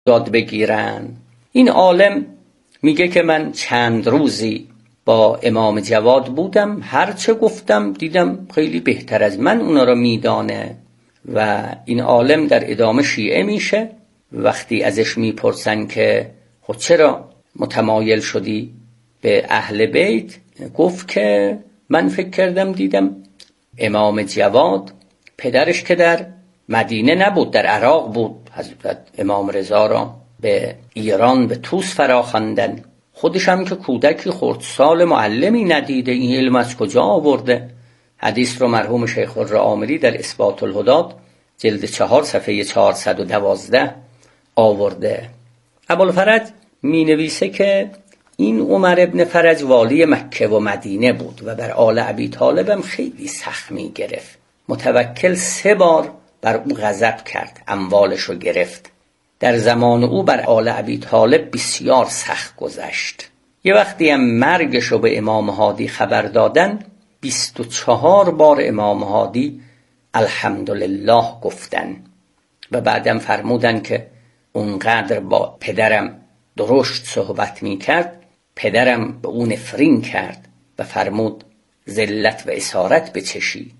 داد بگیرن. این عالم میگه که من چند روزی با امام جواد بودم، هرچه گفتم دیدم خیلی بهتر از من اونا رو میدانه. و این عالم در ادامه شیعه میشه. وقتی ازش میپرسن که خود چرا متمایل شدی به اهل بیت، گفت که من فکر کردم دیدم امام جواد پدرش که در مدینه نبود، در عراق بود، حضرت امام رضا را به ایران به طوس فراخواندن. خودش هم که کودکی خردسال معلمی ندیده، این علم از کجا آورده؟ حدیث رو مرحوم شیخ الرآمری در اثبات الهدات جلد 4 صفحه 412 آورده. ابوالفرج می نویسه که این عمر ابن فرج والی مکه و مدینه بود و بر آل ابی طالب هم خیلی سخت می گرفت. متوکل 3 بار بر او غضب کرد، اموالش رو گرفت. در زمان او بر آل ابی طالب بسیار سخت گذشت. یه وقتی هم مرگش رو به امام هادی خبر دادن، 24 بار امام هادی الحمدلله گفتن و بعدم فرمودن که اونقدر با پدرم درشت صحبت می کرد، پدرم به اون نفرین کرد و فرمود ذلت و اسارت بچشی.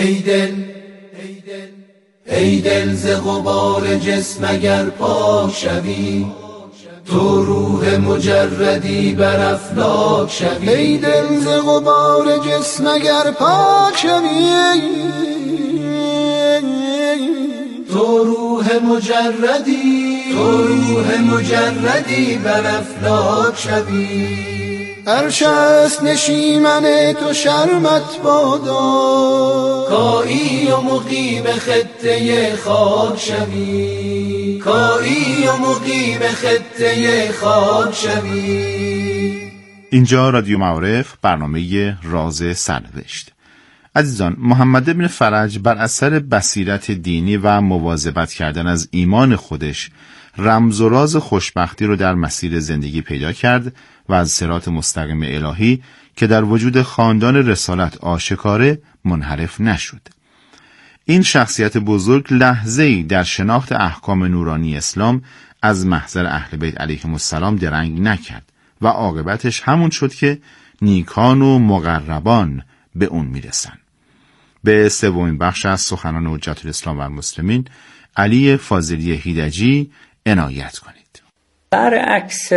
ای دل ز غبار جسم اگر پاک شوی، تو روح مجردی بر افلاک شوی. ای دل ز غبار جسم اگر پاک شوی، تو روح مجردی بر افلاک شوی. عرش است نشیمن تو شرمت بادا، کایی و مقیم خطه خاک شوی. کایی و مقیم خطه خاک شوی. اینجا رادیو معارف، برنامه راز سرنوشت. عزیزان، محمد ابن فرج بر اثر بصیرت دینی و مواظبت کردن از ایمان خودش رمز و راز خوشبختی رو در مسیر زندگی پیدا کرد و از صراط مستقیم الهی که در وجود خاندان رسالت آشکاره منحرف نشد. این شخصیت بزرگ لحظه‌ای در شناخت احکام نورانی اسلام از محضر اهل بیت علیهم السلام درنگ نکرد و عاقبتش همون شد که نیکان و مقربان به اون میرسن. به 3مین بخش از سخنان حجت الاسلام و المسلمین علی فاضلی هیدجی عنایت کنید. برعکس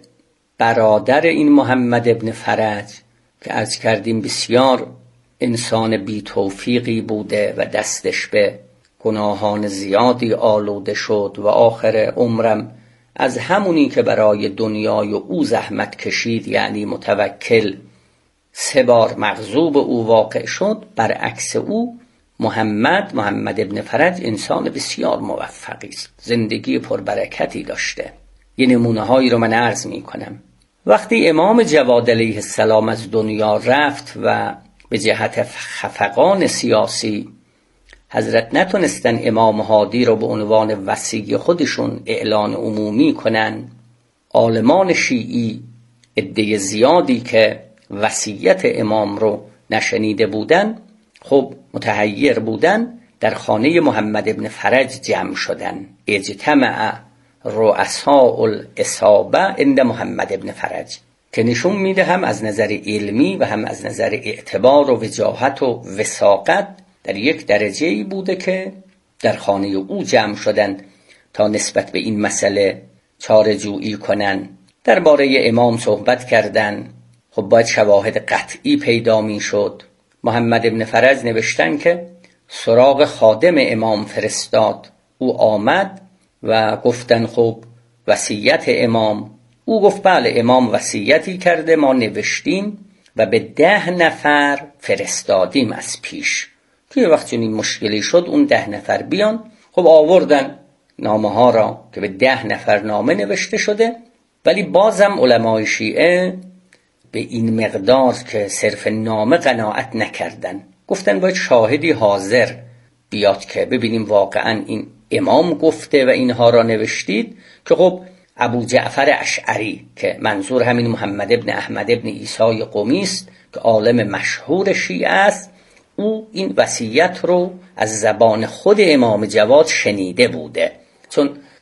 برادر این محمد ابن فرج که عرض کردیم بسیار انسان بی توفیقی بوده و دستش به گناهان زیادی آلوده شد و آخر عمرم از همونی که برای دنیای او زحمت کشید، یعنی متوکل، 3 بار مغضوب او واقع شد. برعکس او محمد ابن فرج انسان بسیار موفقی است، زندگی پربرکتی داشته. یه نمونه هایی رو من عرض می کنم. وقتی امام جواد علیه السلام از دنیا رفت و به جهت خفقان سیاسی حضرت نتونستن امام هادی رو به عنوان وصی خودشون اعلان عمومی کنن، عالمان شیعی عده زیادی که وصیت امام رو نشنیده بودن، خب متحیر بودن، در خانه محمد ابن فرج جمع شدن. اجتمع رؤساء العصابه عند محمد ابن فرج، که نشون میده هم از نظر علمی و هم از نظر اعتبار و وجاهت و وثاقت در یک درجه‌ای بوده که در خانه او جمع شدن تا نسبت به این مسئله چاره جویی کنن. درباره امام صحبت کردن. خب باید شواهد قطعی پیدا می شد. محمد ابن فرج نوشتن که سراغ خادم امام فرستاد. او آمد و گفتن خب وصیت امام. او گفت بله امام وصیتی کرده، ما نوشتیم و به 10 نفر فرستادیم از پیش که وقتی این مشکلی شد اون 10 نفر بیان. خب آوردن نامه ها را که به 10 نفر نامه نوشته شده، ولی بازم علمای شیعه به این مقدار که صرف نامه قناعت نکردن. گفتن باید شاهدی حاضر بیاد که ببینیم واقعا این امام گفته و اینها را نوشتید. که خب ابو جعفر اشعری که منظور همین محمد ابن احمد ابن عیسی قمی است که عالم مشهور شیعه است، او این وصیت رو از زبان خود امام جواد شنیده بوده، چون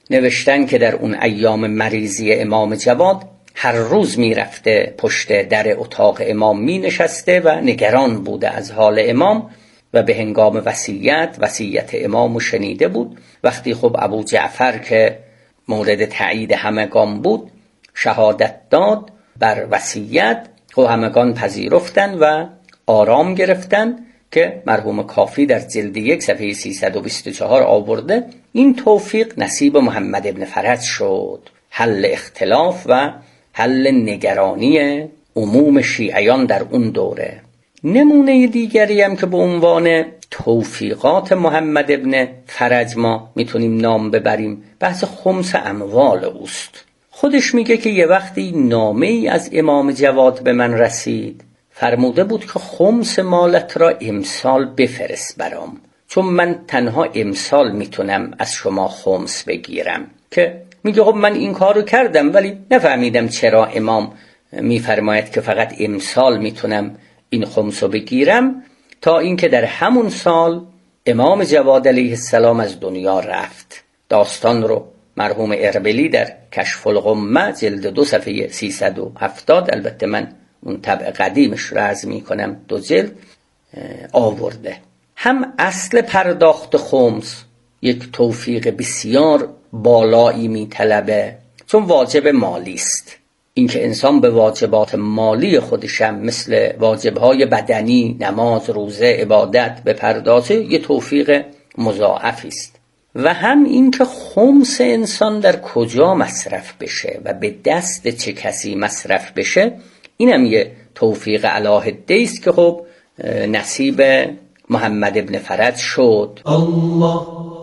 نوشتن که در اون ایام مریضی امام جواد هر روز میرفته پشت در اتاق امام می نشسته و نگران بوده از حال امام و به هنگام وصیت امامو شنیده بود. وقتی خب ابو جعفر که مورد تایید همگان بود شهادت داد بر وصیت، خب همگان پذیرفتن و آرام گرفتن که مرحوم کافی در جلد 1 صفحه 324 آورده. این توفیق نصیب محمد ابن فرج شد، حل اختلاف و حل نگرانی عموم شیعیان در اون دوره. نمونه دیگری هم که به عنوان توفیقات محمد ابن فرج ما میتونیم نام ببریم بحث خمس اموال اوست. خودش میگه که یه وقتی نامه ای از امام جواد به من رسید، فرموده بود که خمس مالت را امسال بفرست برام، چون من تنها امسال میتونم از شما خمس بگیرم. که میگه خب من این کارو کردم ولی نفهمیدم چرا امام میفرماید که فقط امسال میتونم این خمسو بگیرم، تا اینکه در همون سال امام جواد علیه السلام از دنیا رفت. داستان رو مرحوم اربیلی در کشف الغمه جلد 2 صفحه 370، البته من اون طبع قدیمش رو عرض می کنم 2 جلد، آورده. هم اصل پرداخت خمس یک توفیق بسیار بالایی می طلبه، چون واجب مالی است. اینکه انسان به واجبات مالی خودشم مثل واجبهای بدنی، نماز، روزه، عبادت بپردازه یه توفیق مضاعفی است. و هم اینکه خمس انسان در کجا مصرف بشه و به دست چه کسی مصرف بشه، اینم یه توفیق علاهده است که خب نصیب محمد ابن فرج شد. الله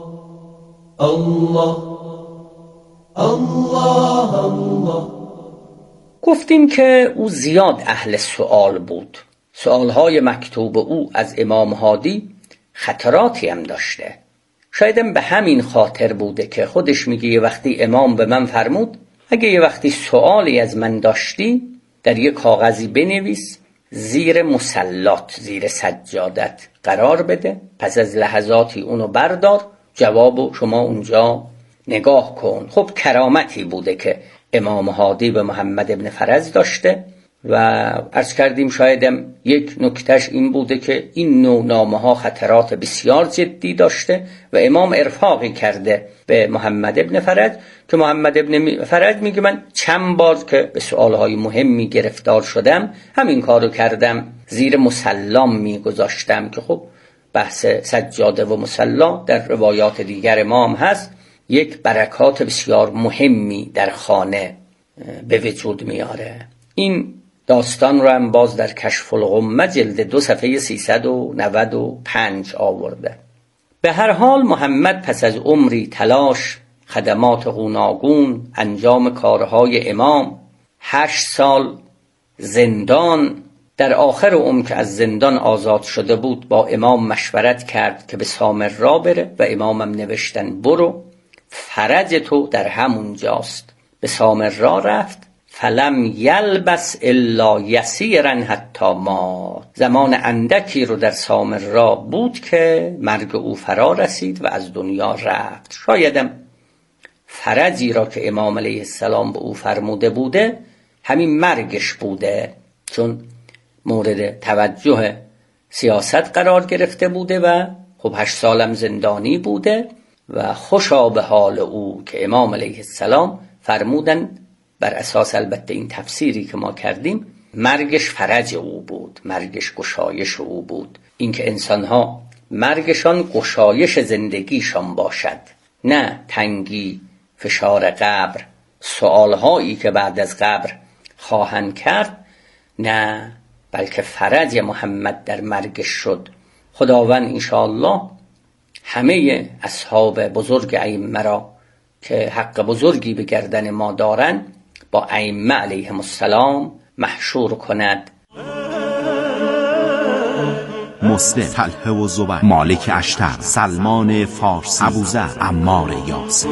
الله الله الله. گفتیم که او زیاد اهل سؤال بود. سؤالهای مکتوب او از امام هادی خطراتی هم داشته. شایدم به همین خاطر بوده که خودش میگه یه وقتی امام به من فرمود اگه یه وقتی سؤالی از من داشتی در یه کاغذی بنویس، زیر مصلات، زیر سجادت قرار بده، پس از لحظاتی اونو بردار، جوابو شما اونجا نگاه کن. خب کرامتی بوده که امام هادی به محمد ابن فرج داشته و عرض کردیم شایدم یک نکتهش این بوده که این نوع نامه ها خطرات بسیار جدی داشته و امام ارفاقی کرده به محمد ابن فرج که محمد ابن فرج میگه من چند بار که به سوالهای مهمی گرفتار شدم همین کارو کردم، زیر مسلم میگذاشتم که خب بحث سجاده و مسلا در روایات دیگر ما هم هست، یک برکات بسیار مهمی در خانه به وجود میاره. این داستان رو هم باز در کشف الغمه جلد 2 صفحه 395 آورده. به هر حال محمد پس از عمری تلاش، خدمات گوناگون، انجام کارهای امام، 8 سال زندان، در آخر عمر که از زندان آزاد شده بود با امام مشورت کرد که به سامرا بره و امامم نوشتن برو، فرج تو در همون جاست. به سامرا رفت، فلم یلبس الا یسیرا حتی مات. زمان اندکی رو در سامرا بود که مرگ او فرا رسید و از دنیا رفت. شایدم فرجی را که امام علیه السلام به او فرموده بوده همین مرگش بوده، چون مورد توجه سیاست قرار گرفته بوده و خب 8 سالم زندانی بوده و خوشا به حال او که امام علیه السلام فرمودن، بر اساس البته این تفسیری که ما کردیم، مرگش فرج او بود، مرگش گشایش او بود. اینکه انسانها مرگشان گشایش زندگیشان باشد، نه تنگی، فشار قبر، سوالهایی که بعد از قبر خواهند کرد، نه، بلکه فرج محمد در مرگش شد. خداوند انشاءالله همه اصحاب بزرگ ائمه را که حق بزرگی به گردن ما دارن با ائمه علیهم السلام محشور کند. مسلم، طلحه و زبیر، مالک اشتر، سلمان فارسی، ابوذر، عمار یاسر.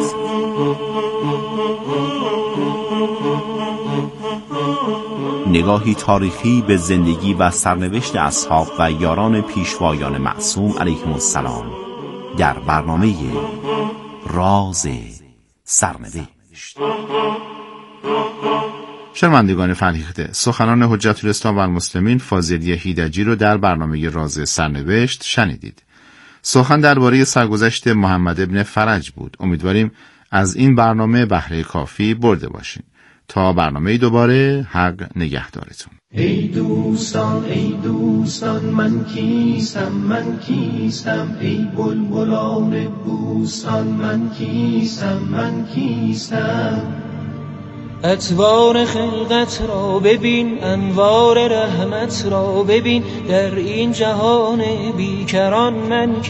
نگاهی تاریخی به زندگی و سرنوشت اصحاب و یاران پیشوایان معصوم علیهم السلام در برنامه راز سرنوشت. شنوندگان فرهیخته، سخنان حجت الاسلام و المسلمین فاضلی هیدجی رو در برنامه راز سرنوشت شنیدید. سخن درباره سرگذشت محمد ابن فرج بود. امیدواریم از این برنامه بهره کافی برده باشین. تا برنامه دوباره، حق نگهدارتون. ای دوستان من کیستم ای بلبلان بوستان من کیستم اطوار خلقت را ببین، انوار رحمت را ببین، در این جهان بیکران من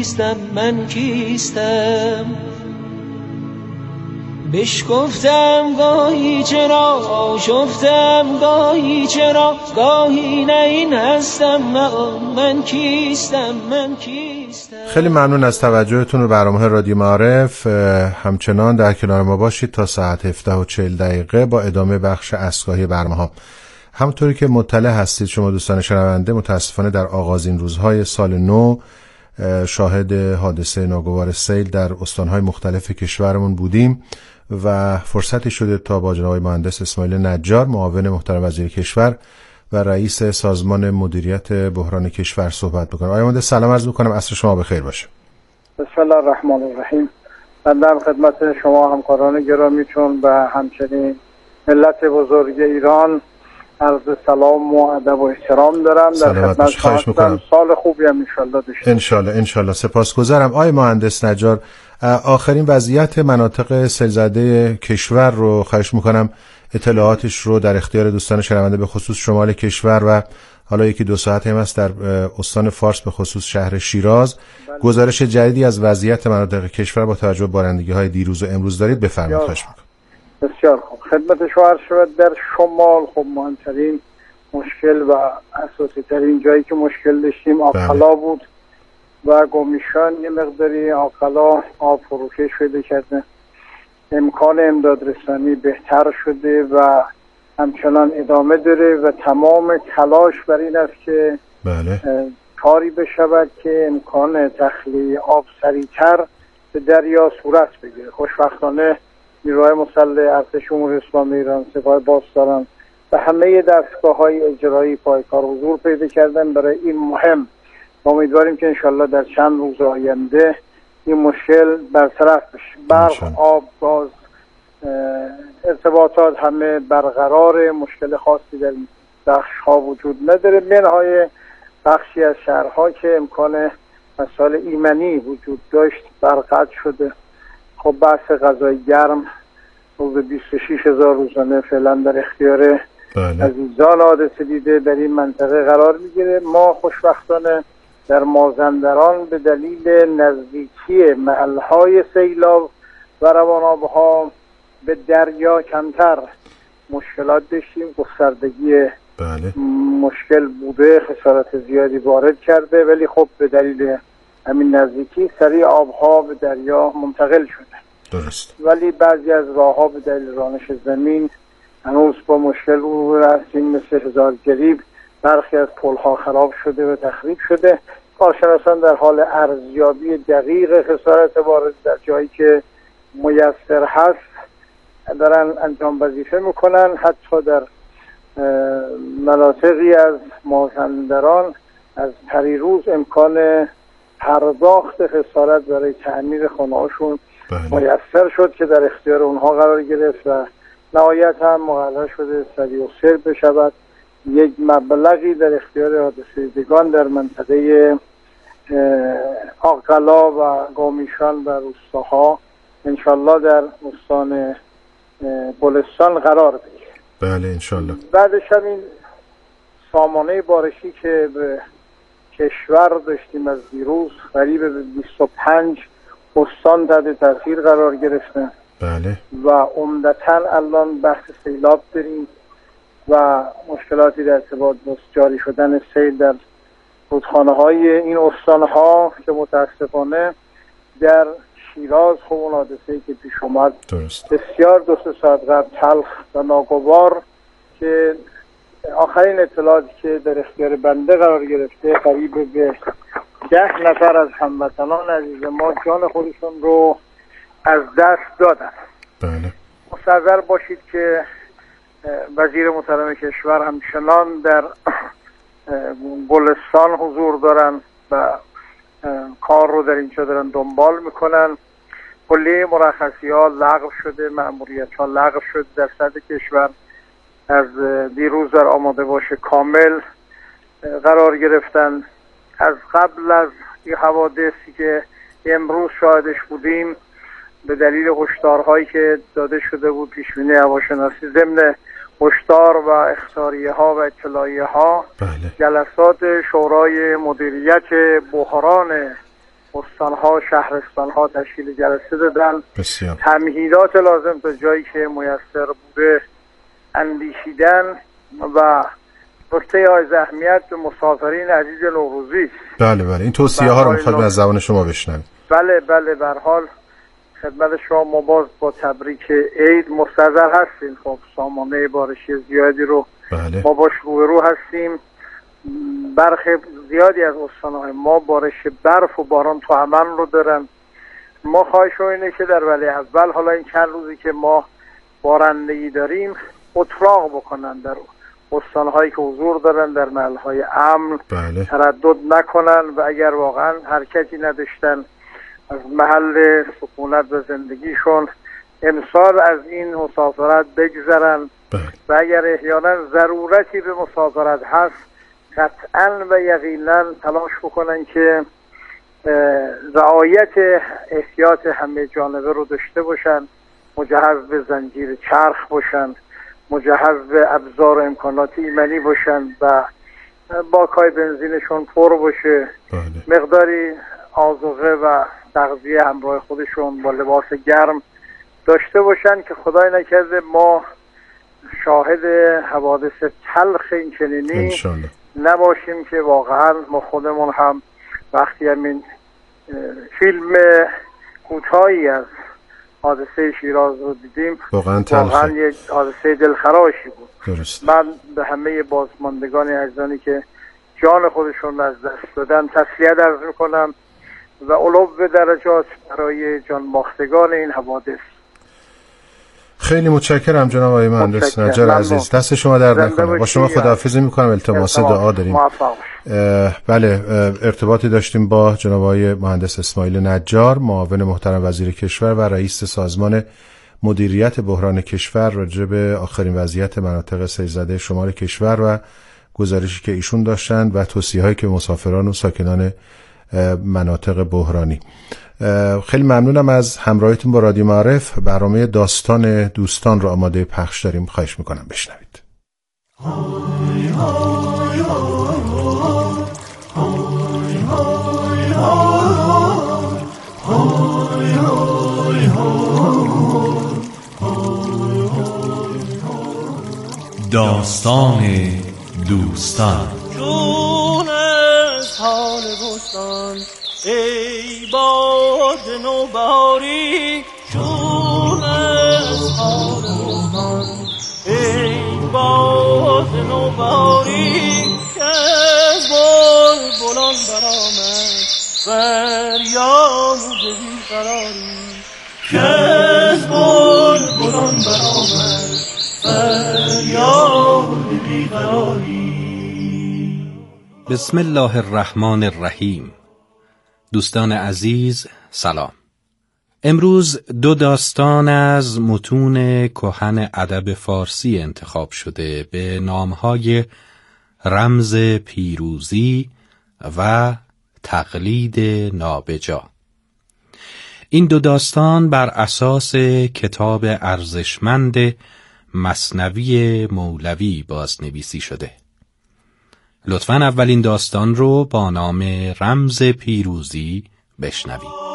کیستم بشکفتم گاهی چرا، آشفتم گاهی چرا، گاهی نه این هستم من کیستم. خیلی ممنون از توجهتون به برنامه رادیو معارف. همچنان در کنار ما باشید تا ساعت 17:40 با ادامه بخش اسکاهی برنامه‌ها. همونطوری که مطلع هستید شما دوستان شنونده، متاسفانه در آغازین روزهای سال نو شاهد حادثه ناگوار سیل در استانهای مختلف کشورمون بودیم و فرصتی شده تا با جناب مهندس اسماعیل نجار، معاون محترم وزیر کشور و رئیس سازمان مدیریت بحران کشور صحبت بکنم. آقای مهندس سلام عرض می‌کنم، عصر شما بخیر باشه. بسم الله الرحمن الرحیم. من در خدمت شما همکاران گرامیتون و همچنین ملت بزرگ ایران عرض سلام و ادب و احترام دارم. در خدمت شما سال خوبی هم ان شاء الله سپاسگزارم. آقای مهندس نجار، آخرین وضعیت مناطق سیل‌زده کشور رو خواهش میکنم اطلاعاتش رو در اختیار دوستان شنونده به خصوص شمال کشور و حالا یکی دو ساعت هم است در استان فارس به خصوص شهر شیراز گزارش جدیدی از وضعیت مناطق کشور با توجه به بارندگی‌های دیروز و امروز دارید، بفرمایید. خواهش میکنم. بسیار خوب، خدمت شما عرض شود در شمال خب مهمترین مشکل و اساسی ترین جایی که مشکل داشتیم آقلا بود و گومیشان یه مقداری آقلا آب فروکش شده کرده، امکان امداد رسانی بهتر شده و همچنان ادامه داره و تمام تلاش بر این است که کاری بشود که امکان تخلیه آب سریعتر به دریا صورت بگیره. خوشبختانه نیروهای مسلح ارتش جمهوری اسلامی ایران، سپاه پاسداران و همه دستگاه‌های اجرایی پایکار حضور پیدا کردن برای این مهم. امیدواریم که انشالله در چند روز آینده این مشکل برطرف بشه. برق، آب، گاز، ارتباطات همه برقرار، مشکل خاصی در این بخش‌ها وجود نداره، منهای بخشی از شهرها که امکان مسائل ایمنی وجود داشت برق قطع شده. خب بحث غذای گرم حدود 26,000 روزانه فعلا در اختیار عزیزان حادثه دیده در این منطقه قرار میگیره. ما خوشبختانه در مازندران به دلیل نزدیکی محلهای سیلاب و روانابها به دریا کمتر مشکلات داشتیم. گستردگی مشکل بوده، خسارت زیادی وارد کرده، ولی خب به دلیل همین نزدیکی سریع آبها به دریا منتقل شده. درست. ولی بعضی از راهها به دلیل رانش زمین هنوز با مشکل روبرو هستیم، مثل هزارگریب برخی از پلها خراب شده و تخریب شده. کارشناسان در حال ارزیابی دقیق خسارت وارد در جایی که میسر هست دارن انجام وظیفه میکنن. حتی در مناطقی از مازندران از پریروز امکان پرداخت خسارت برای تعمیر خانه‌هاشون میسر شد که در اختیار اونها قرار گرفت و نهایت هم مقرر شده سریع و سر بشود یک مبلغی در اختیار حادثه دیدگان در منطقه آقلا و گومیشان و روستاها انشالله در استان گلستان قرار بگیره. بله انشالله. بعدش هم این سامانه بارشی که به کشور داشتیم از دیروز قریب به 25 استان تحت تاثیر قرار گرفتن. بله. و عمدتاً الان بحث سیلاب داریم و مشکلاتی در ارتباط با جاری شدن سیل در رودخانه‌های این استان‌ها که متاسفانه در شیراز خب اون حادثه‌ای که پیش اومد بسیار 2 ساعت قبل تلخ و ناگوار که آخرین اطلاعاتی که در اختیار بنده قرار گرفته قریب به 10 نفر از هموطنان عزیز ما جان خودشون رو از دست دادن. بله. مستحضر باشید که وزیر محترم کشور همچنان در گلستان حضور دارن و کار رو در اینجا دارن دنبال میکنن. کلیه مرخصی ها لغو شده، مأموریت ها لغو شده در سطح کشور. از دیروز در آماده باشه کامل قرار گرفتن. از قبل از این حوادثی که امروز شاهدش بودیم به دلیل هشدارهایی که داده شده بود پیشبینی هواشناسی ضمن هشدار و اخطاریه ها و اطلاعیه ها، جلسات شورای مدیریت بحران استانها شهرستانها تشکیل جلسه دادن. تمهیدات لازم تا جایی که میسر بوده اندیشیدن و نکته های اهمیت به مسافرین عزیز نوروزی. بله این توصیه ها رو میخوایم از زبان شما بشنویم. بله به هر حال خدمت شما ما باز با تبریک عید مستحضر هستیم. خب سامانه بارشی زیادی رو ما باش روبرو هستیم. برخی زیادی از استانهای ما بارش برف و باران تو عمل رو دارن. ما خواهش اینه که در ولی اول حالا این چند روزی که ما بارندگی داریم اطلاق بکنن در استانهایی که حضور دارن در محلهای امن، تردد نکنن و اگر واقعا حرکتی نداشتن از محل سکونت و زندگیشون امسال از این مسافرت بگذرن و اگر احیانا ضرورتی به مسافرت هست قطعا و یقینا تلاش بکنن که رعایت احتیاط همه جانبه رو داشته باشن، مجهز به زنجیر چرخ باشن، مجهز به ابزار و امکانات ایمنی باشن و باکای بنزینشون پر باشه. مقداری آذوقه و تغذیه همراه خودشون با لباس گرم داشته باشن که خدای نکرده ما شاهد حوادث تلخ این چنینی نباشیم که واقعا ما خودمون هم وقتی همین فیلم کوتاهی از حادثه شیراز رو دیدیم واقعا یک حادثه دلخراشی بود. من به همه بازماندگان عزیزانی که جان خودشون از دست دادن تسلیت عرض میکنم و علو به درجات برای جان باختگان این حوادث. خیلی متشکرم جناب آقای مهندس نجار عزیز، دست شما درد نکنه. با شما خداحافظی میکنم، التماس دعا داریم. بله ارتباطی داشتیم با جناب آقای مهندس اسماعیل نجار، معاون محترم وزیر کشور و رئیس سازمان مدیریت بحران کشور، راجع به آخرین وضعیت مناطق سیل‌زده شمال کشور و گزارشی که ایشون داشتند و توصیه‌هایی که مسافران و ساکنان مناطق بحرانی. خیلی ممنونم از همراهیتون با رادیو معارف. برنامه داستان دوستان رو آماده پخش داریم، خواهش میکنم بشنوید. داستان دوستان. جون از حال بستان ای باد نوبهاری، جون از حال بستان ای باد نوبهاری، که از بلبلان برآمد فریاد بیقراری، که از بلبلان برآمد فریاد بیقراری. بسم الله الرحمن الرحیم. دوستان عزیز سلام. امروز دو داستان از متون کهن ادب فارسی انتخاب شده به نامهای رمز پیروزی و تقلید نابجا. این دو داستان بر اساس کتاب ارزشمند مثنوی مولوی بازنویسی شده. لطفاً اولین داستان رو با نام رمز پیروزی بشنوید.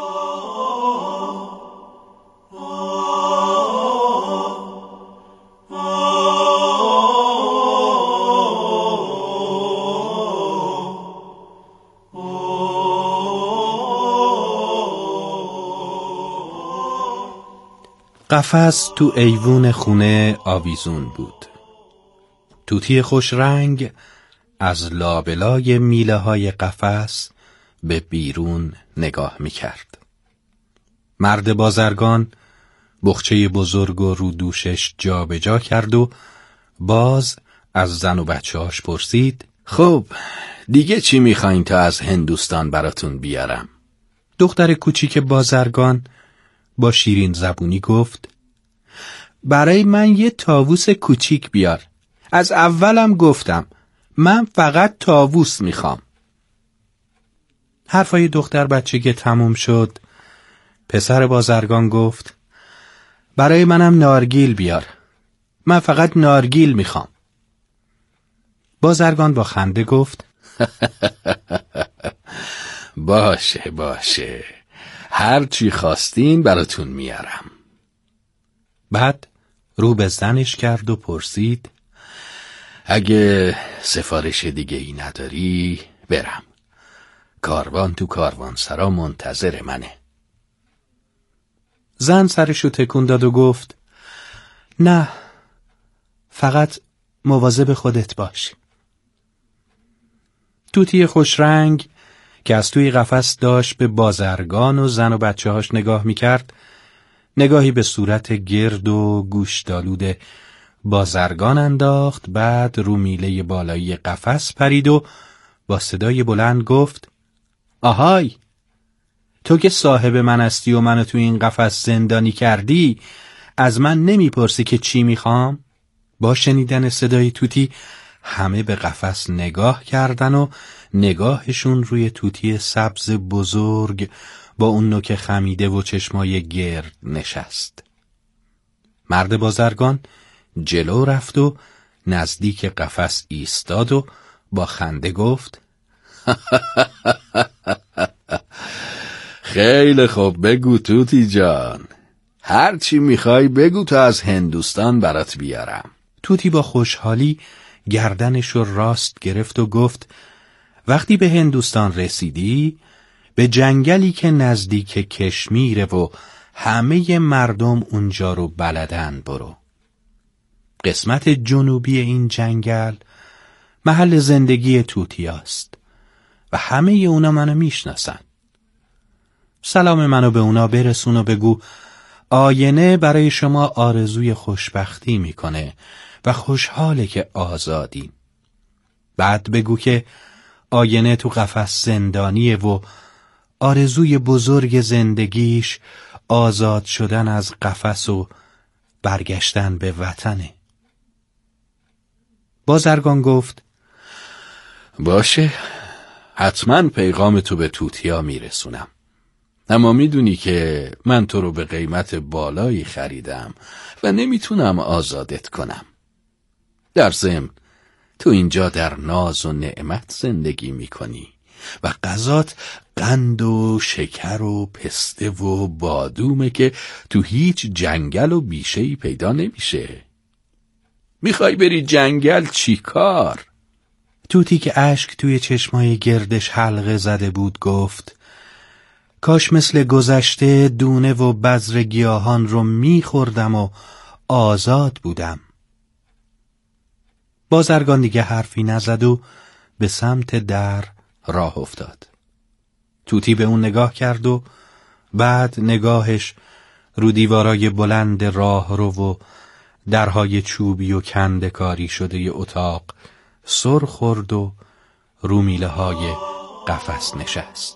قفس تو ایوون خونه آویزون بود. طوطی خوش رنگ از لابلای میله های قفس به بیرون نگاه می کرد. مرد بازرگان بخچه بزرگ و رو دوشش جا به جا کرد و باز از زن و بچه‌هاش پرسید: خب دیگه چی میخواین تا از هندوستان براتون بیارم؟ دختر کوچیک بازرگان با شیرین زبونی گفت: برای من یه طاووس کوچیک بیار. از اولم گفتم من فقط طاووس میخوام. حرفای دختر بچه که تموم شد، پسر بازرگان گفت: برای منم نارگیل بیار. من فقط نارگیل میخوام. بازرگان با خنده گفت: باشه هر چی خواستین براتون میارم. بعد رو به زنش کرد و پرسید: اگه سفارش دیگه ای نداری برم. کاروان تو کاروانسرا منتظر منه. زن سرشو تکون داد و گفت: نه، فقط مواظب خودت باش. توتی خوشرنگ که از توی قفس داشت به بازرگان و زن و بچه‌هاش نگاه میکرد، نگاهی به صورت گرد و گوشتالود بازرگان انداخت. بعد رو میله بالایی قفس پرید و با صدای بلند گفت: آهای، تو که صاحب من هستی و منو تو این قفس زندانی کردی، از من نمیپرسی که چی میخوام؟ با شنیدن صدای توتی همه به قفس نگاه کردن و نگاهشون روی توتی سبز بزرگ با اون نوک خمیده و چشمای گرد نشست. مرد بازرگان جلو رفت و نزدیک قفس ایستاد و با خنده گفت: خیلی خوب، بگو توتی جان، هر چی میخوای بگو تا از هندوستان برات بیارم. توتی با خوشحالی گردنشو راست گرفت و گفت: وقتی به هندوستان رسیدی به جنگلی که نزدیک کشمیره و همه مردم اونجا رو بلدن برو. قسمت جنوبی این جنگل محل زندگی توتیاست و همه اونا منو میشناسن. سلام منو به اونا برسون و بگو آینه برای شما آرزوی خوشبختی میکنه و خوشحاله که آزادین. بعد بگو که آینه تو قفس زندانیه و آرزوی بزرگ زندگیش آزاد شدن از قفس و برگشتن به وطنه. بازرگان گفت: باشه، حتما پیغام تو به توتیا میرسونم، اما میدونی که من تو رو به قیمت بالایی خریدم و نمیتونم آزادت کنم. در ضمن تو اینجا در ناز و نعمت زندگی میکنی و غذات قند و شکر و پسته و بادومه که تو هیچ جنگل و بیشه‌ای پیدا نمیشه. میخوای بری جنگل چی کار؟ توتی که اشک توی چشمای گردش حلقه زده بود گفت: کاش مثل گذشته دونه و بذر گیاهان رو میخوردم و آزاد بودم. بازرگان دیگه حرفی نزد و به سمت در راه افتاد. توتی به اون نگاه کرد و بعد نگاهش رو دیوارای بلند راه رو و درهای چوبی و کندکاری شده ی اتاق سر خورد و رو میله های قفس نشست.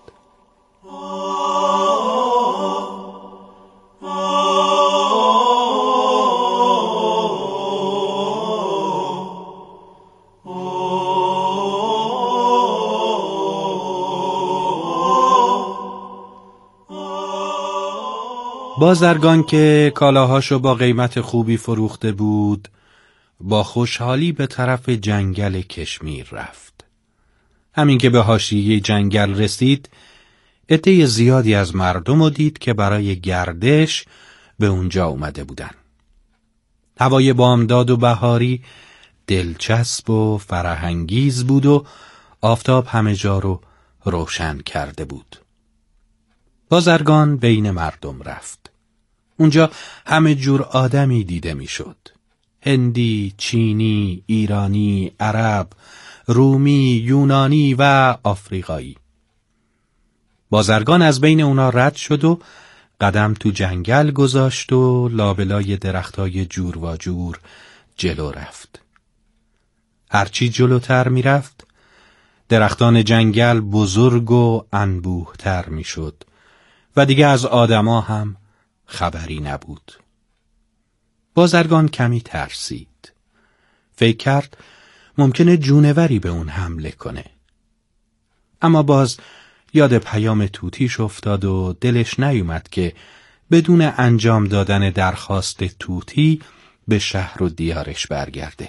بازرگان که کالاهاشو با قیمت خوبی فروخته بود با خوشحالی به طرف جنگل کشمیر رفت. همین که به حاشیه جنگل رسید عده زیادی از مردم رو دید که برای گردش به اونجا اومده بودن. هوای بامداد و بهاری دلچسب و فرحانگیز بود و آفتاب همه جا رو روشن کرده بود. بازرگان بین مردم رفت. اونجا همه جور آدمی دیده میشد. هندی، چینی، ایرانی، عرب، رومی، یونانی و آفریقایی. بازرگان از بین اونا رد شد و قدم تو جنگل گذاشت و لابلای درختای جور و جور جلو رفت. هرچی جلوتر می رفت، درختان جنگل بزرگ و انبوه‌تر می شد و دیگه از آدما هم خبری نبود. بازرگان کمی ترسید. فکر کرد ممکنه جونوری به اون حمله کنه. اما باز یاد پیام توتیش افتاد و دلش نیومد که بدون انجام دادن درخواست توتی به شهر و دیارش برگرده.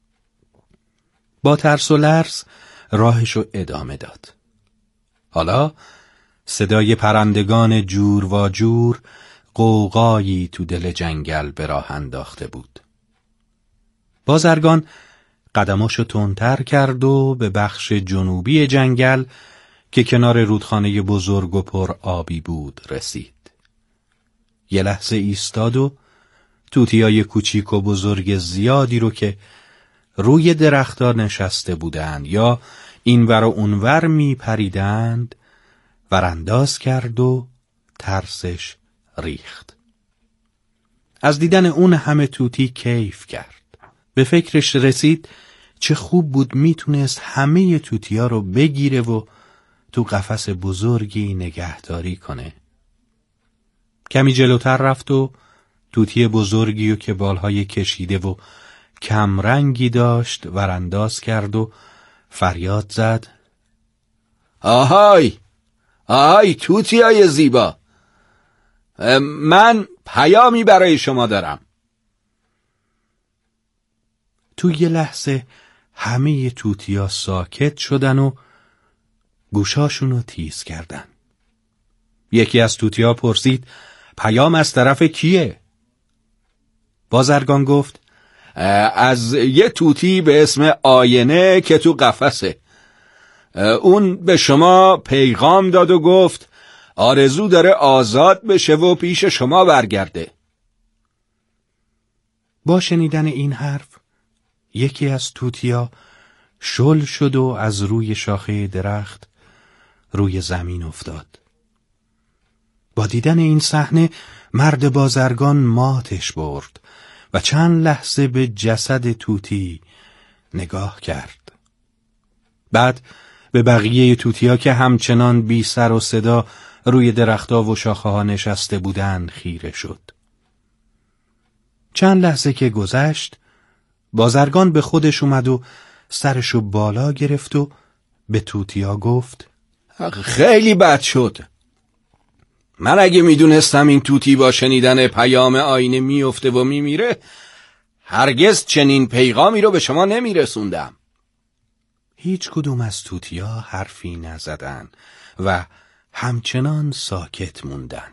با ترس و لرز راهشو ادامه داد. حالا صدای پرندگان جور و جور غوغایی تو دل جنگل به راه انداخته بود. بازرگان قدماشو تندتر کرد و به بخش جنوبی جنگل که کنار رودخانه بزرگ و پر آبی بود رسید. یه لحظه ایستاد و توتیای کوچیک و بزرگ زیادی رو که روی درخت‌ها نشسته بودند یا اینور و اونور می پریدند ورانداز کرد و ترسش ریخت. از دیدن اون همه توتی کیف کرد. به فکرش رسید چه خوب بود میتونست همه توتیا رو بگیره و تو قفس بزرگی نگهداری کنه. کمی جلوتر رفت و توتی بزرگی و که بالهای کشیده و کم رنگی داشت ورانداز کرد و فریاد زد: آهای آهای توتیای زیبا، من پیامی برای شما دارم. تو یه لحظه همه توتیا ساکت شدن و گوشاشونو تیز کردن. یکی از توتیا پرسید: پیام از طرف کیه؟ بازرگان گفت: از یه توتی به اسم آینه که تو قفسه. اون به شما پیغام داد و گفت آرزو داره آزاد بشه و پیش شما برگرده. با شنیدن این حرف یکی از توتیا شل شد و از روی شاخه درخت روی زمین افتاد. با دیدن این صحنه مرد بازرگان ماتش برد و چند لحظه به جسد توتی نگاه کرد. بعد به بقیه توتیا که همچنان بی سر و صدا روی درخت‌ها و شاخه‌ها نشسته بودند خیره شد. چند لحظه که گذشت بازرگان به خودش اومد و سرشو بالا گرفت و به توتیا گفت: خیلی بد شد. من اگه میدونستم این توتی با شنیدن پیام آینه میفته و میمیره هرگز چنین پیغامی رو به شما نمیرسوندم. هیچ کدوم از توتیا حرفی نزدن و همچنان ساکت موندن.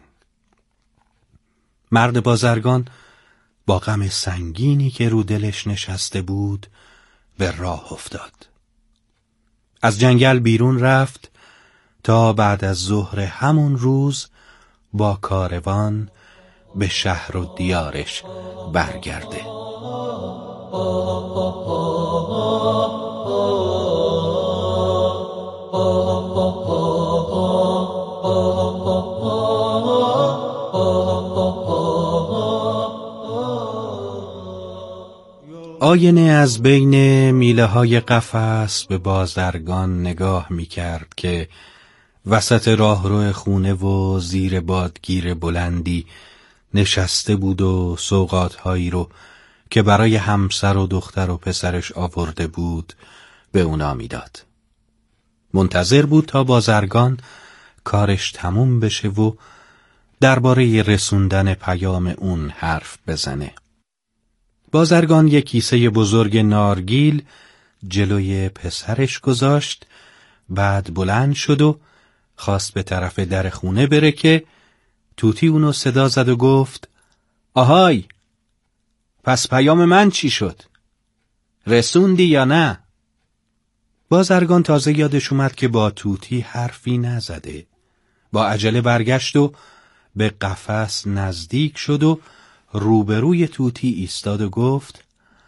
مرد بازرگان با غم سنگینی که رو دلش نشسته بود به راه افتاد. از جنگل بیرون رفت تا بعد از ظهر همون روز با کاروان به شهر و دیارش برگرده. آینه از بین میله های قفس به بازرگان نگاه می کرد که وسط راهرو خونه و زیر بادگیر بلندی نشسته بود و سوغاتهایی رو که برای همسر و دختر و پسرش آورده بود به اونا میداد. منتظر بود تا بازرگان کارش تموم بشه و درباره رسوندن پیام اون حرف بزنه. بازرگان یک کیسه بزرگ نارگیل جلوی پسرش گذاشت، بعد بلند شد و خواست به طرف در خونه بره که توتی اونو صدا زد و گفت: آهای، پس پیام من چی شد؟ رسوندی یا نه؟ بازرگان تازه یادش اومد که با توتی حرفی نزده. با عجله برگشت و به قفس نزدیک شد و روبروی توتی ایستاد و گفت: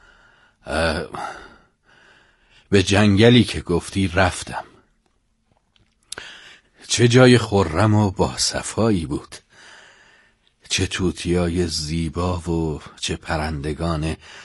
به جنگلی که گفتی رفتم. چه جای خرم و باصفایی بود. چه توتیای زیبا و چه پرندگان